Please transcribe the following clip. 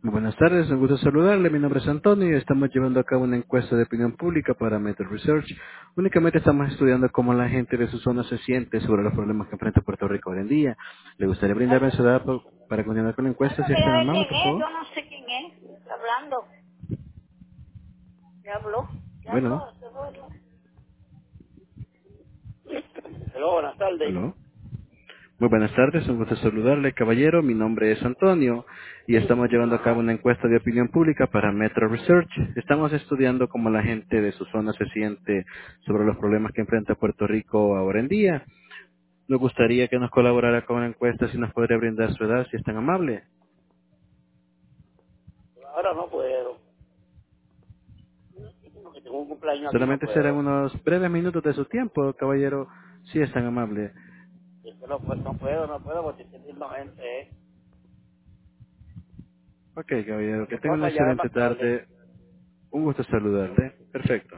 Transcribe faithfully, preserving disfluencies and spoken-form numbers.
Muy buenas tardes, un gusto saludarle. Mi nombre es Antonio y estamos llevando a cabo una encuesta de opinión pública para Meta Research. Únicamente estamos estudiando cómo la gente de su zona se siente sobre los problemas que enfrenta Puerto Rico hoy en día. ¿Le gustaría brindarme su edad por- para continuar con la encuesta Bueno, si es tan mira a ver amable, quién por es, favor? yo no sé quién es. Está hablando. ¿Ya habló? ¿Ya Bueno, habló? ¿Seguro? Hello, buenas tardes. ¿aló? Muy buenas tardes, un gusto saludarle, caballero. Mi nombre es Antonio y estamos llevando a cabo Ajá. una encuesta de opinión pública para Metro Research. Estamos estudiando cómo la gente de su zona se siente sobre los problemas que enfrenta Puerto Rico ahora en día. Nos gustaría que nos colaborara con la encuesta si nos podría brindar su edad, si es tan amable. Ahora no puedo. Porque tengo un cumpleaños aquí, no Solamente serán puedo. unos breves minutos de su tiempo, caballero, si es tan amable. Es que no, puedo, no puedo, no puedo porque estoy viendo gente, ¿eh? Ok, caballero, que Cualquier tenga una cosa llame excelente más tarde. tarde. Un gusto saludarle. Perfecto.